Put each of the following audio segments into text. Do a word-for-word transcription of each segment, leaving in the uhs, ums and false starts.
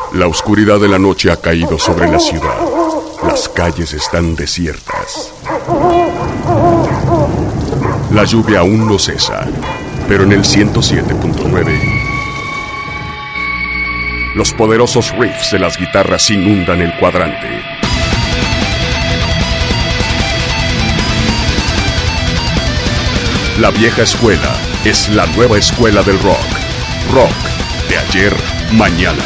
La oscuridad de la noche ha caído sobre la ciudad. Las calles están desiertas. La lluvia aún no cesa, pero en el ciento siete punto nueve los poderosos riffs de las guitarras inundan el cuadrante. La vieja escuela es la nueva escuela del rock. Rock de ayer, mañana.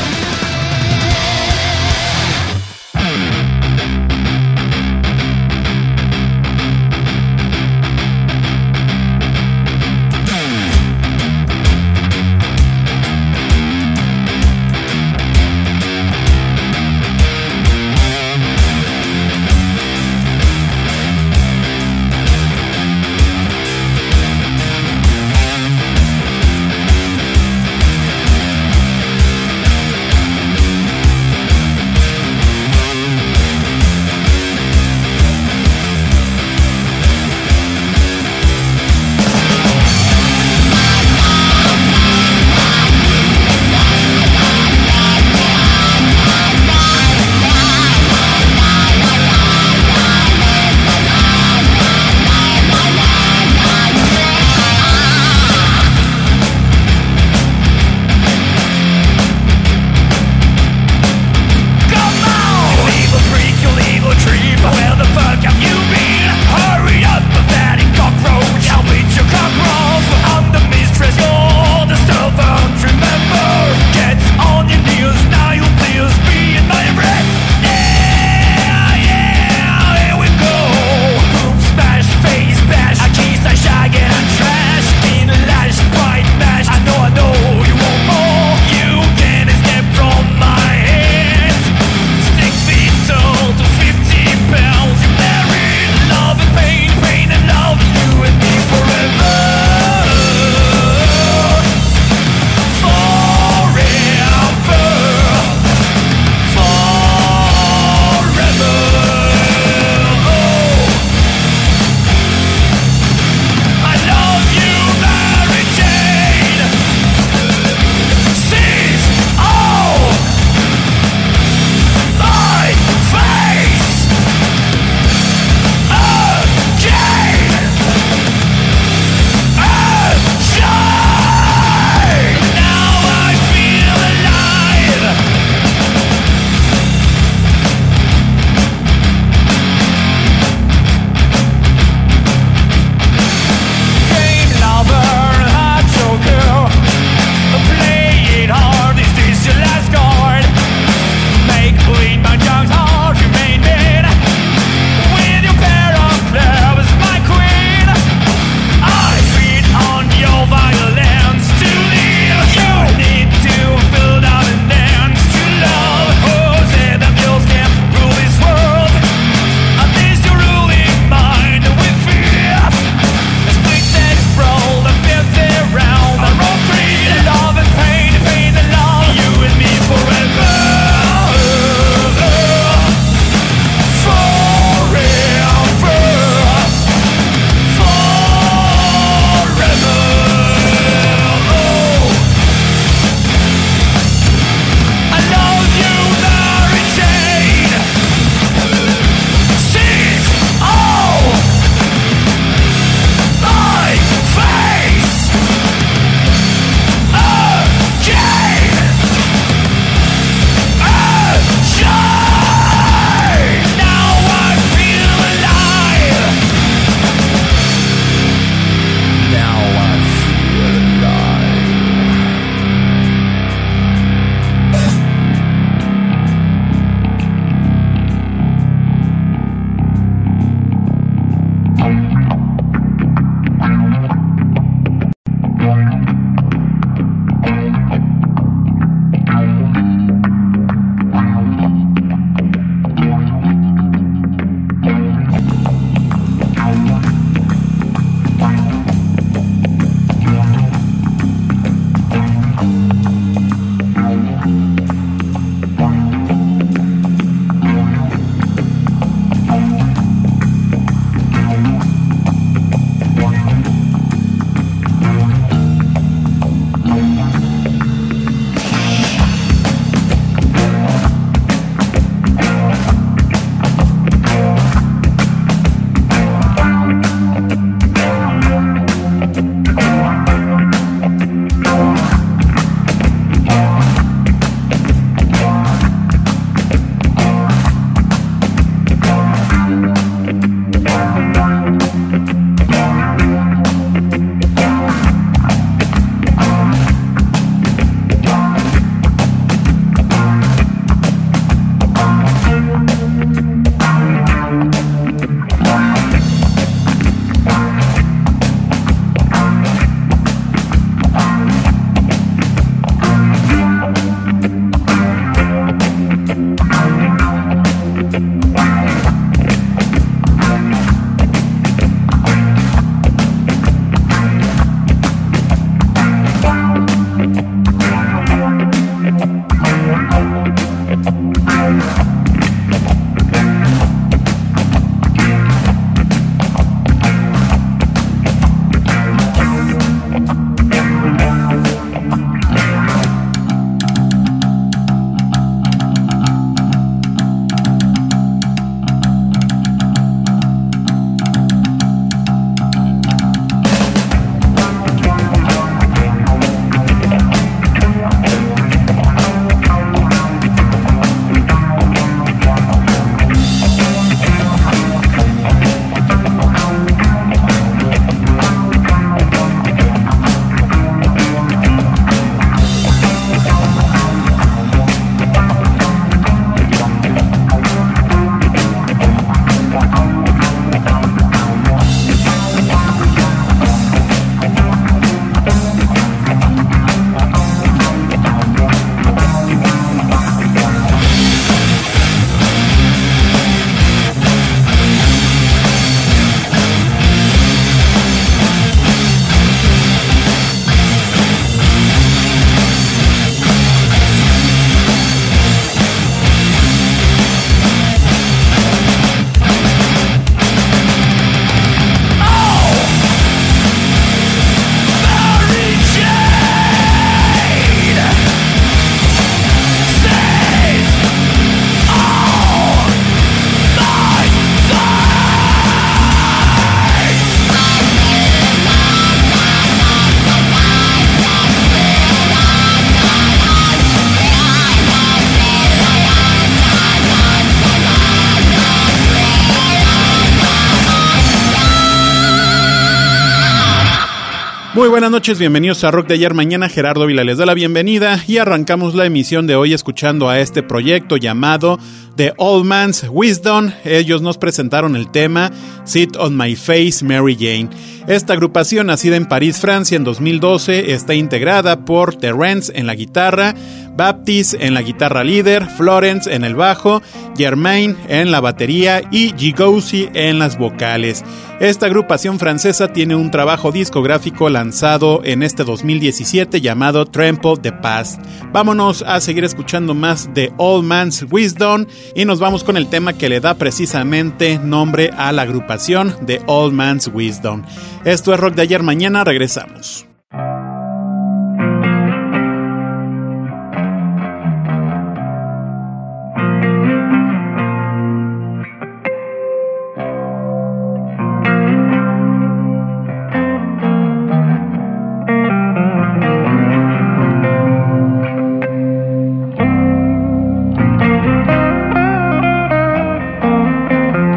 Muy buenas noches, bienvenidos a Rock de Ayer Mañana. Gerardo Vila les da la bienvenida y arrancamos la emisión de hoy escuchando a este proyecto llamado The Old Man's Wisdom. Ellos nos presentaron el tema Sit on My Face, Mary Jane. Esta agrupación, nacida en París, Francia en dos mil doce, está integrada por Terence en la guitarra, Baptiste en la guitarra líder, Florence en el bajo, Germain en la batería y Gigosi en las vocales. Esta agrupación francesa tiene un trabajo discográfico lanzado en este dos mil diecisiete llamado Trample the Past. Vámonos a seguir escuchando más de Old Man's Wisdom y nos vamos con el tema que le da precisamente nombre a la agrupación de Old Man's Wisdom. Esto es Rock de Ayer Mañana, regresamos.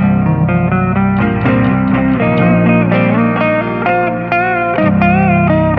Thank you.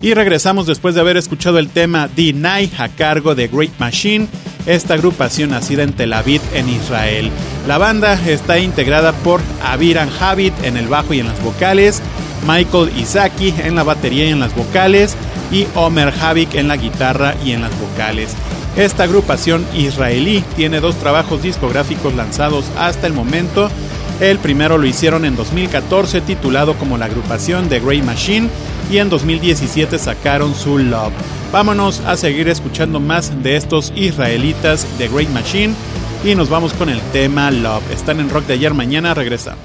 Y regresamos después de haber escuchado el tema Deny a cargo de Great Machine, esta agrupación nacida en Tel Aviv, en Israel. La banda está integrada por Aviram Havit en el bajo y en las vocales, Michael Isaki en la batería y en las vocales, y Omer Havik en la guitarra y en las vocales. Esta agrupación israelí tiene dos trabajos discográficos lanzados hasta el momento. El primero lo hicieron en dos mil catorce, titulado como la agrupación The Great Machine, y en dos mil diecisiete sacaron su Love. Vámonos a seguir escuchando más de estos israelitas The Great Machine y nos vamos con el tema Love. Están en Rock de Ayer Mañana, regresamos.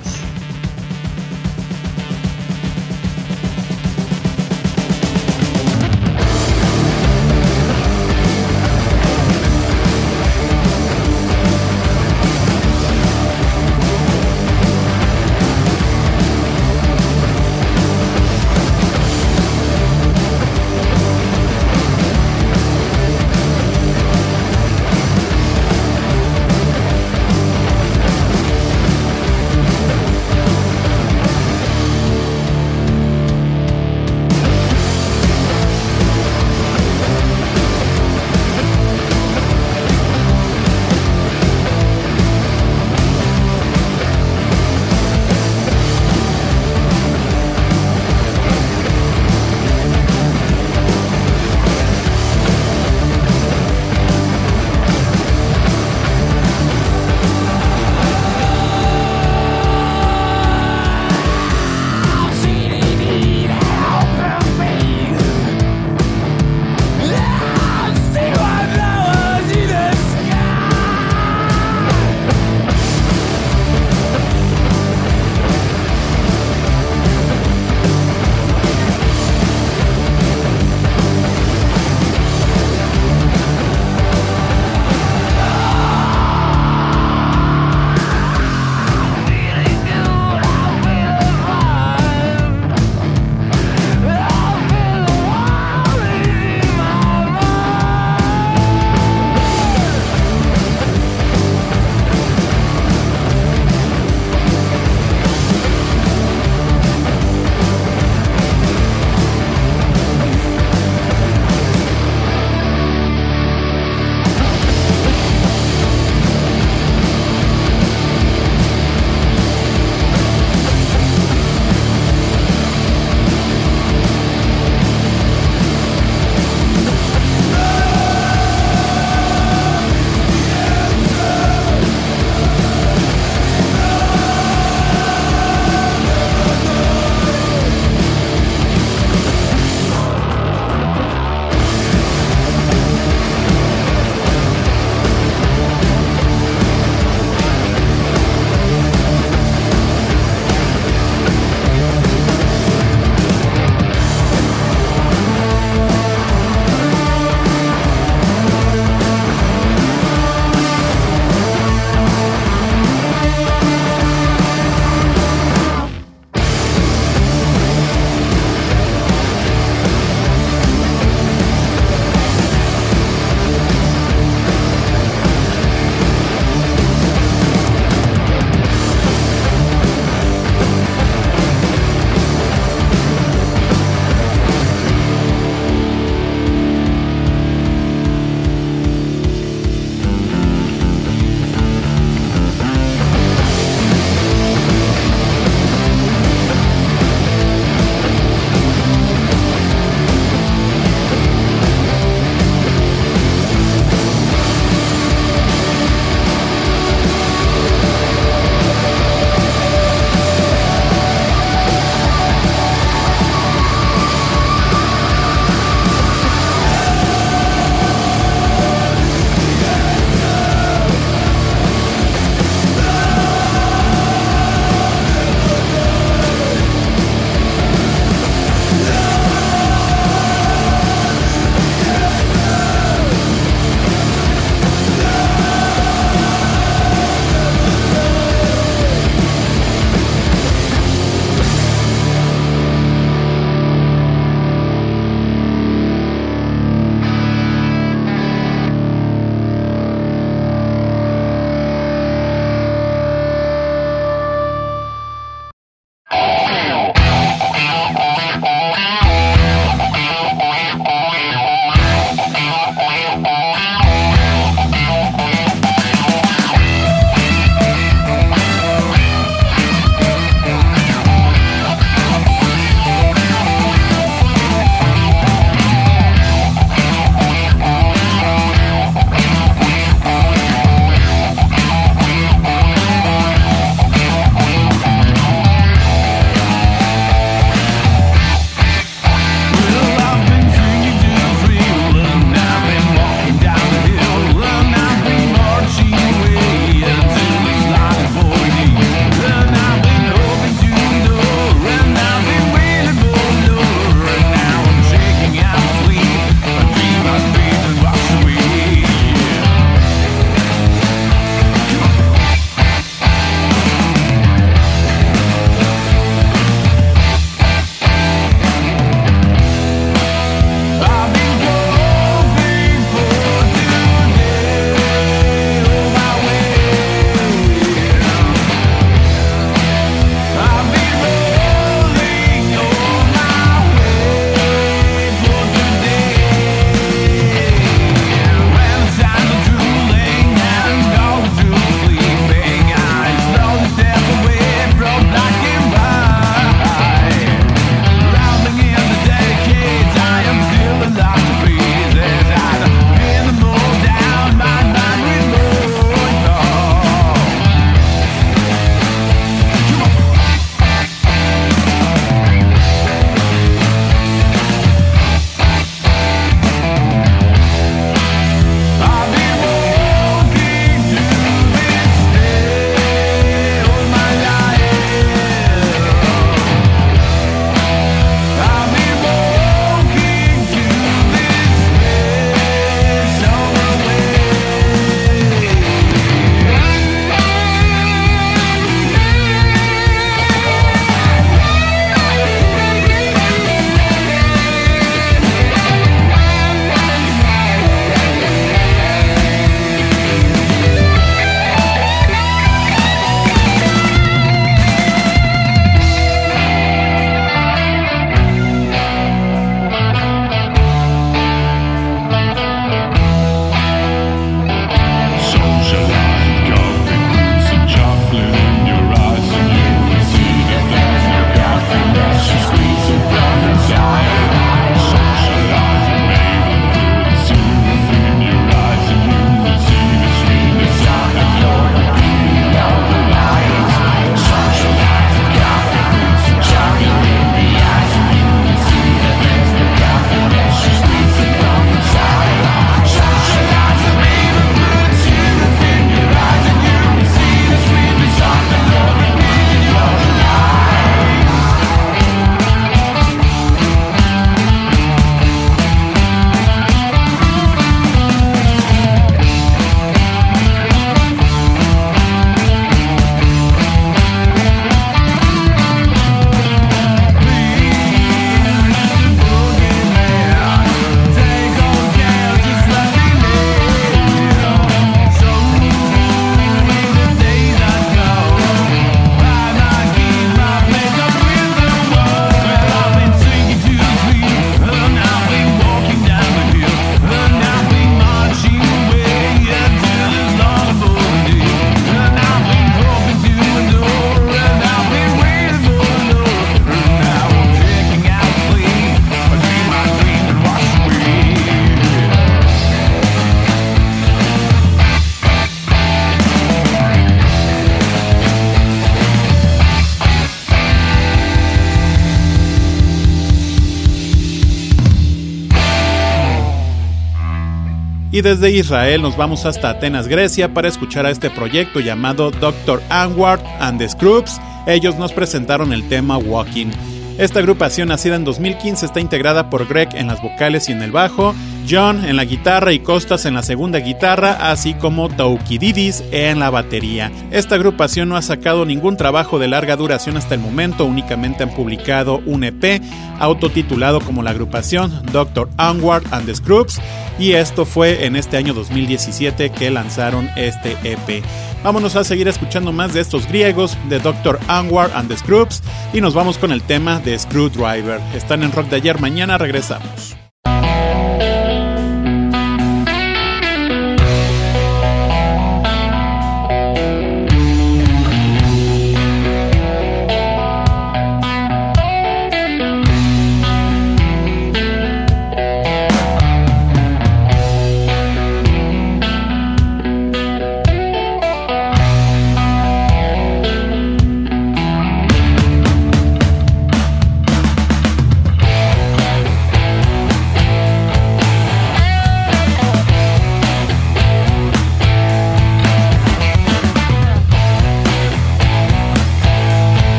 Y desde Israel nos vamos hasta Atenas, Grecia, para escuchar a este proyecto llamado doctor Angward and the Scrubs. Ellos nos presentaron el tema Walking. Esta agrupación, nacida en dos mil quince, está integrada por Greg en las vocales y en el bajo, John en la guitarra y Costas en la segunda guitarra, así como Toukididis en la batería. Esta agrupación no ha sacado ningún trabajo de larga duración hasta el momento, únicamente han publicado un E P autotitulado como la agrupación doctor Angward and the Scrubs, y esto fue en este año dos mil diecisiete que lanzaron este E P. Vámonos a seguir escuchando más de estos griegos, de doctor Angward and the Scrubs, y nos vamos con el tema de Screwdriver. Están en Rock de Ayer Mañana, regresamos.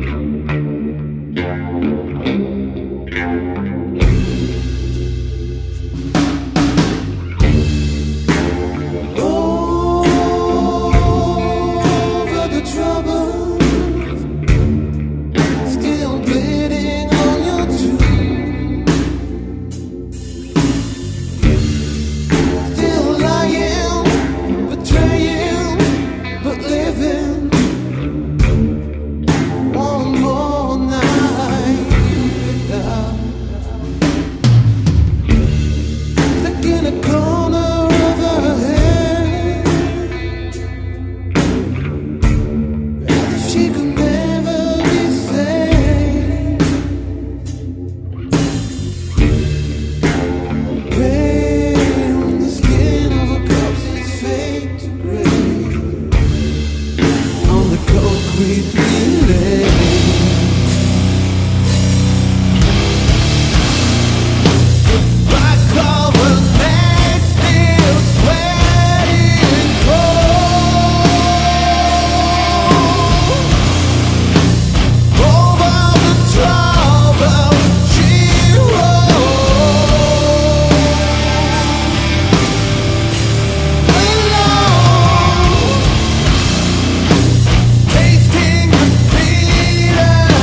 Tasting the bitter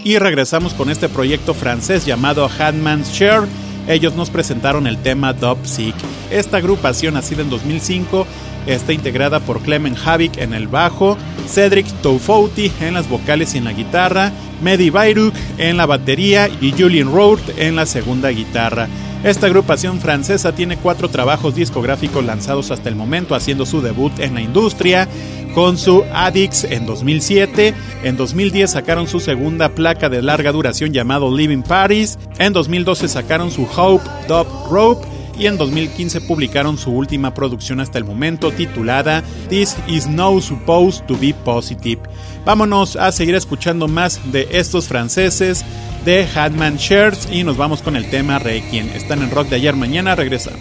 y regresamos con este proyecto francés llamado Handman's Share. Ellos nos presentaron el tema Dub Sick. Esta agrupación, nacida en dos mil cinco, está integrada por Clement Havik en el bajo, Cedric Toufouti en las vocales y en la guitarra, Mehdi Bayrou en la batería y Julien Rourt en la segunda guitarra. Esta agrupación francesa tiene cuatro trabajos discográficos lanzados hasta el momento, haciendo su debut en la industria con su Addicts en dos mil siete. En dos mil diez sacaron su segunda placa de larga duración llamado Living Paris. En dos mil doce sacaron su Hope Dub Rope. Y en dos mil quince publicaron su última producción hasta el momento, titulada This Is No Supposed to Be Positive. Vámonos a seguir escuchando más de estos franceses de Handman's Share y nos vamos con el tema Requiem. Están en Rock de Ayer Mañana, regresamos.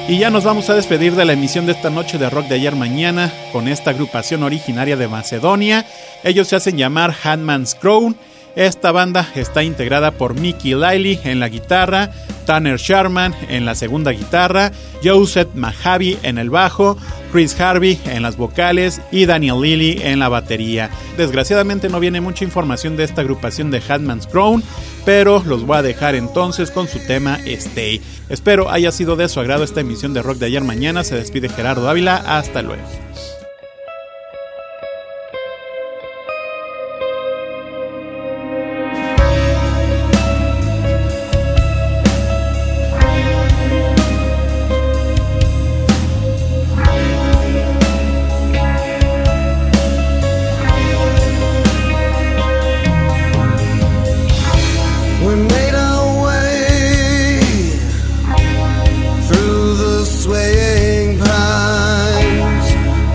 Y ya nos vamos a despedir de la emisión de esta noche de Rock de Ayer Mañana con esta agrupación originaria de Macedonia. Ellos se hacen llamar Handman's Crown. Esta banda está integrada por Mickey Liley en la guitarra, Tanner Sharman en la segunda guitarra, Joseph Mahavi en el bajo, Chris Harvey en las vocales y Daniel Lilly en la batería. Desgraciadamente no viene mucha información de esta agrupación de Handman's Crown, pero los voy a dejar entonces con su tema Stay. Espero haya sido de su agrado esta emisión de Rock de Ayer Mañana. Se despide Gerardo Ávila, hasta luego. Swaying pines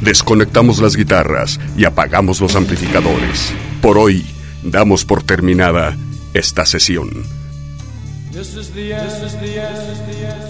desconectamos las guitarras y apagamos los amplificadores. Por hoy, damos por terminada esta sesión. This is the end. This is the end. This is the end.